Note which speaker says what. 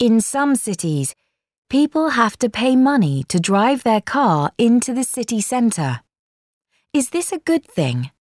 Speaker 1: In some cities, people have to pay money to drive their car into the city centre. Is this a good thing?